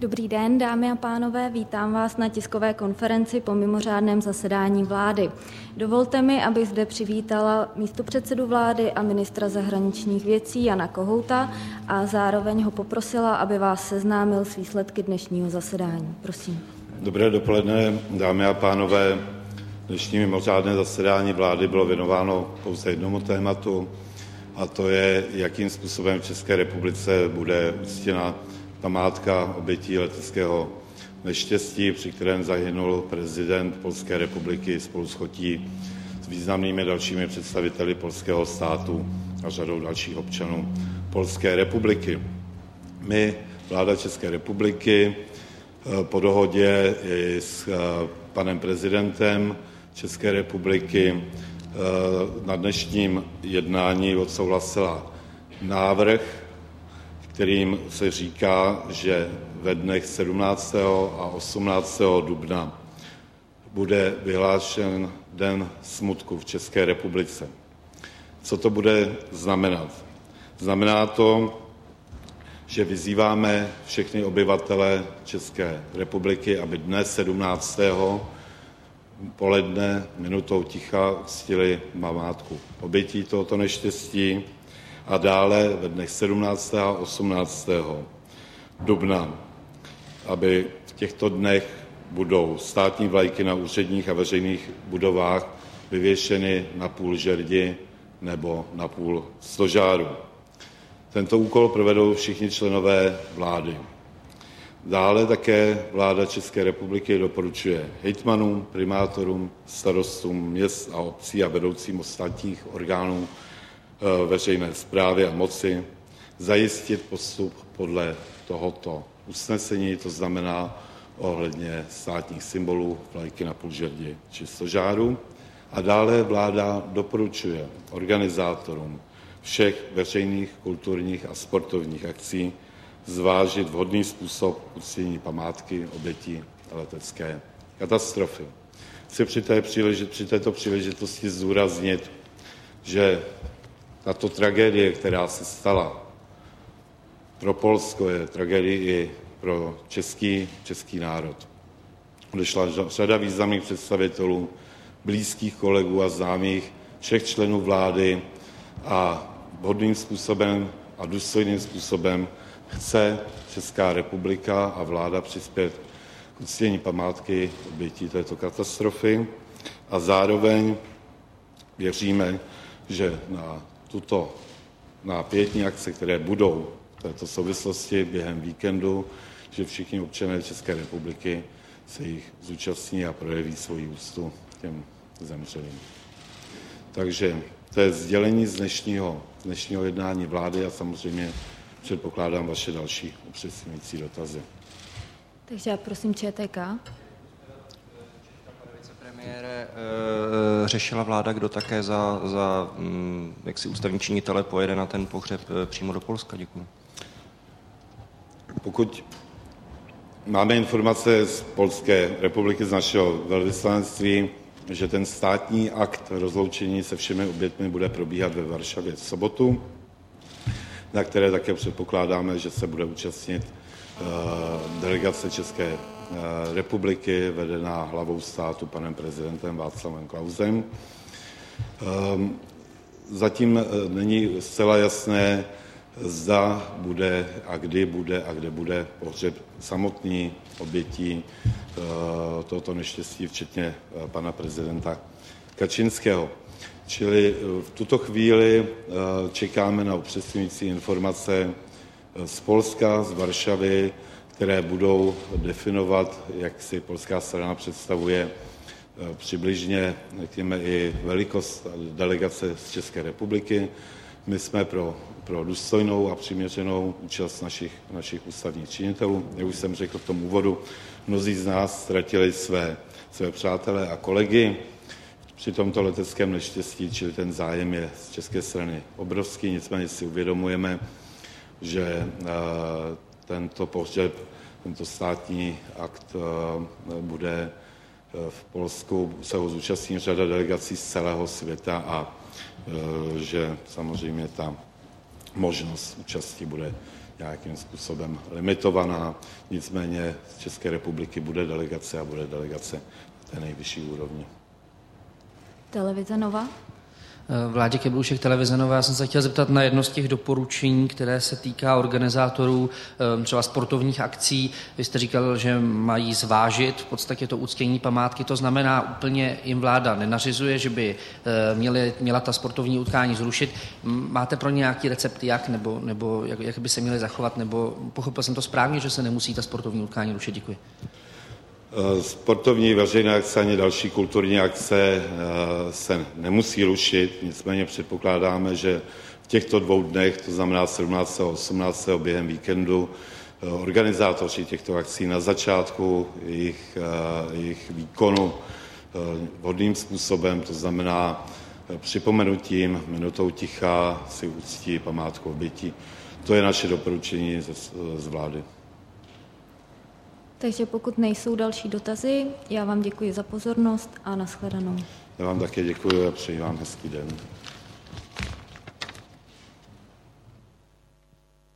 Dobrý den, dámy a pánové, vítám vás na tiskové konferenci po mimořádném zasedání vlády. Dovolte mi, abych zde přivítala místopředsedu vlády a ministra zahraničních věcí Jana Kohouta a zároveň ho poprosila, aby vás seznámil s výsledky dnešního zasedání. Prosím. Dobré dopoledne, dámy a pánové. Dnešní mimořádné zasedání vlády bylo věnováno pouze jednomu tématu, a to je, jakým způsobem v České republice bude uctěna památka obětí leteckého neštěstí, při kterém zahynul prezident Polské republiky spolu s chotí s významnými dalšími představiteli polského státu a řadou dalších občanů Polské republiky. My, vláda České republiky, po dohodě i s panem prezidentem České republiky na dnešním jednání odsouhlasila návrh, kterým se říká, že ve dnech 17. a 18. dubna bude vyhlášen Den smutku v České republice. Co to bude znamenat? Znamená to, že vyzýváme všechny obyvatele České republiky, aby dnes 17. poledne minutou ticha uctili památku obětí tohoto neštěstí a dále ve dnech 17. a 18. dubna, aby v těchto dnech budou státní vlajky na úředních a veřejných budovách vyvěšeny na půl žerdi nebo na půl stožáru. Tento úkol provedou všichni členové vlády. Dále také vláda České republiky doporučuje hejtmanům, primátorům, starostům měst a obcí a vedoucím ostatních orgánů veřejné správy a moci zajistit postup podle tohoto usnesení, to znamená ohledně státních symbolů, vlajky na půl žerdi či stožáru. A dále vláda doporučuje organizátorům všech veřejných, kulturních a sportovních akcí zvážit vhodný způsob uctění památky obětí letecké katastrofy. Chci při této příležitosti zdůraznit, že tato tragédie, která se stala pro Polsko, je tragédií i pro český národ. Odešla řada významných představitelů, blízkých kolegů a známých, všech členů vlády a vhodným způsobem a důstojným způsobem chce Česká republika a vláda přispět k uctění památky obětí této katastrofy a zároveň věříme, že na pietní akce, které budou v této souvislosti během víkendu, že všichni občané České republiky se jich zúčastní a projeví svoji úctu těm zemřelým. Takže to je sdělení z dnešního jednání vlády a samozřejmě předpokládám vaše další upřesňující dotazy. Takže já prosím ČTK. Pane vicepremiére, řešila vláda, kdo také za ústavní činitele pojede na ten pohřeb přímo do Polska? Děkuji. Pokud máme informace z Polské republiky, z našeho velvyslanectví, že ten státní akt rozloučení se všemi oběťmi bude probíhat ve Varšavě v sobotu, na které také předpokládáme, že se bude účastnit delegace České republiky, vedená hlavou státu panem prezidentem Václavem Klausem. Zatím není zcela jasné, zda bude a kdy bude a kde bude pohřeb samotný obětí tohoto neštěstí, včetně pana prezidenta Kačinského. Čili v tuto chvíli čekáme na upřesňující informace z Polska, z Varšavy, které budou definovat, jak si polská strana představuje přibližně, řekněme, i velikost delegace z České republiky. My jsme pro důstojnou a přiměřenou účast našich ústavních činitelů. Jak už jsem řekl v tom úvodu, mnozí z nás ztratili své přátelé a kolegy při tomto leteckém neštěstí, čili ten zájem je z české strany obrovský, nicméně si uvědomujeme, že tento pohřeb, tento státní akt bude v Polsku, se ho zúčastní řada delegací z celého světa a že samozřejmě ta možnost účasti bude nějakým způsobem limitovaná. Nicméně z České republiky bude delegace a bude delegace na té nejvyšší úrovni. Televize Nova. Vládě Keblušek, Televize Nova. Já jsem se chtěl zeptat na jedno z těch doporučení, které se týká organizátorů třeba sportovních akcí. Vy jste říkal, že mají zvážit v podstatě to uctění památky. To znamená, úplně jim vláda nenařizuje, že by měla ta sportovní utkání zrušit. Máte pro ně nějaký recept, nebo jak by se měly zachovat? Nebo pochopil jsem to správně, že se nemusí ta sportovní utkání rušit? Děkuji. Sportovní veřejné akce ani další kulturní akce se nemusí rušit, nicméně předpokládáme, že v těchto 2 dnech, to znamená 17. a 18. během víkendu, organizátoři těchto akcí na začátku jejich výkonu vhodným způsobem, to znamená připomenutím, minutou ticha si uctí památku obětí. To je naše doporučení z vlády. Takže pokud nejsou další dotazy, já vám děkuji za pozornost a nashledanou. Já vám také děkuji a přeji vám hezký den.